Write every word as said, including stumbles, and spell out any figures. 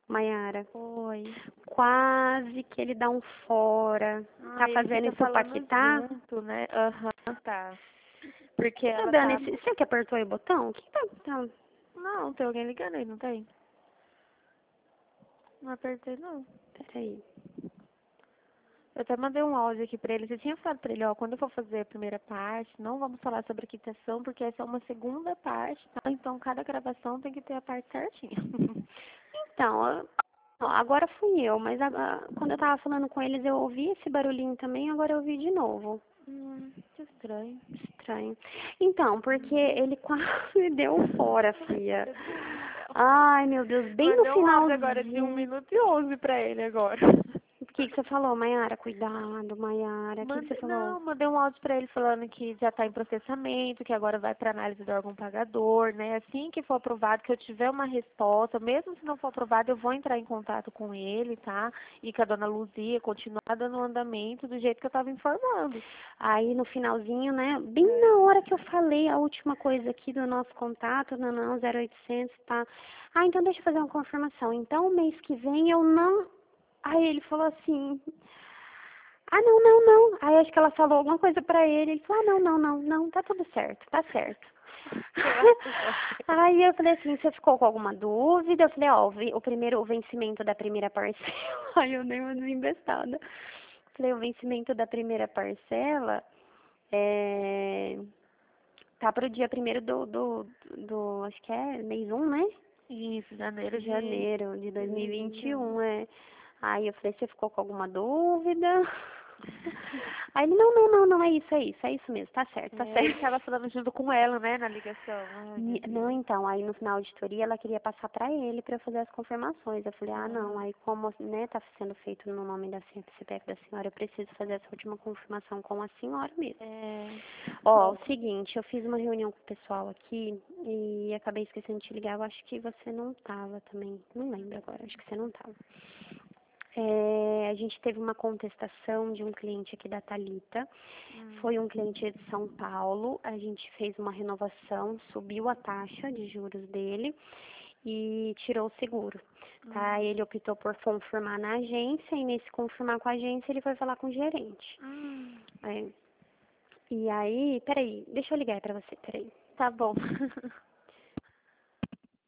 Mayara. Oi. Quase que ele dá um fora. Ah, Tá ele fazendo fica isso pra falando quitar? junto, né? Aham, tá. Porque Tá ela dando tá... esse. Você que apertou aí o botão? Quem tá. tá... Não, tem alguém ligando aí, não tem? Não apertei, não. Peraí. Eu até mandei um áudio aqui pra ele. Você tinha falado pra ele, ó, quando eu for fazer a primeira parte, não vamos falar sobre quitação, porque essa é uma segunda parte, tá? Então cada gravação tem que ter a parte certinha. Então, eu- ó, agora fui eu, mas a- quando eu tava falando com eles eu ouvi esse barulhinho também, agora eu ouvi de novo. Hum, que estranho. Estranho. Então, porque ele quase deu um fora, filha. Meu Deus do céu. Ai, meu Deus, bem no Mandei um áudio agora de um finalzinho. minuto e onze pra ele agora. O que que você falou, Mayara? Cuidado, Mayara. O que que você Mandei, falou? não, mandei um áudio pra ele falando que já está em processamento, que agora vai para análise do órgão pagador, né? Assim que for aprovado, que eu tiver uma resposta, mesmo se não for aprovado, eu vou entrar em contato com ele, tá? E com a dona Luzia, continuar dando andamento do jeito que eu estava informando. Aí no finalzinho, né? Bem É. na hora que eu falei a última coisa aqui do nosso contato, não, não, zero oitocentos, tá? Ah, então deixa eu fazer uma confirmação. Então, mês que vem eu não. Aí ele falou assim. Ah, não, não, não. Aí acho que ela falou alguma coisa pra ele. Ele falou, ah, não, não, não, não, tá tudo certo, tá certo. Graças a Deus. Aí eu falei assim, você ficou com alguma dúvida? Eu falei, ó, o, vi- o primeiro, o vencimento da primeira parcela. Aí eu dei uma desembestada. Falei, o vencimento da primeira parcela é, tá pro dia primeiro do, do, do, acho que é mês um, né? Isso, janeiro de Janeiro de dois mil e vinte e dois mil e vinte e um. um, é. Aí eu falei, você ficou com alguma dúvida? Aí ele, não, não, não, não, é isso, é isso, é isso mesmo, tá certo, tá É, ele certo. estava falando junto com ela, né, na ligação. Ai, meu Ni- Não, Deus. então, aí no final da auditoria ela queria passar pra ele pra eu fazer as confirmações. Eu falei, ah, não, Ah, aí como, né, tá sendo feito no nome da C P F da senhora, eu preciso fazer essa última confirmação com a senhora mesmo. é. Ó, o Ó, seguinte, eu fiz uma reunião com o pessoal aqui e acabei esquecendo de te ligar. Eu acho que você não tava também. Não lembro agora, acho que você não tava. É, a gente teve uma contestação de um cliente aqui da Thalita. hum, Foi um cliente de São Paulo. A gente fez uma renovação, subiu a taxa de juros dele e tirou o seguro. Tá? hum, Ele optou por confirmar na agência e nesse confirmar com a agência ele foi falar com o gerente. hum. É. E aí, peraí, deixa eu ligar pra você, peraí. Tá bom.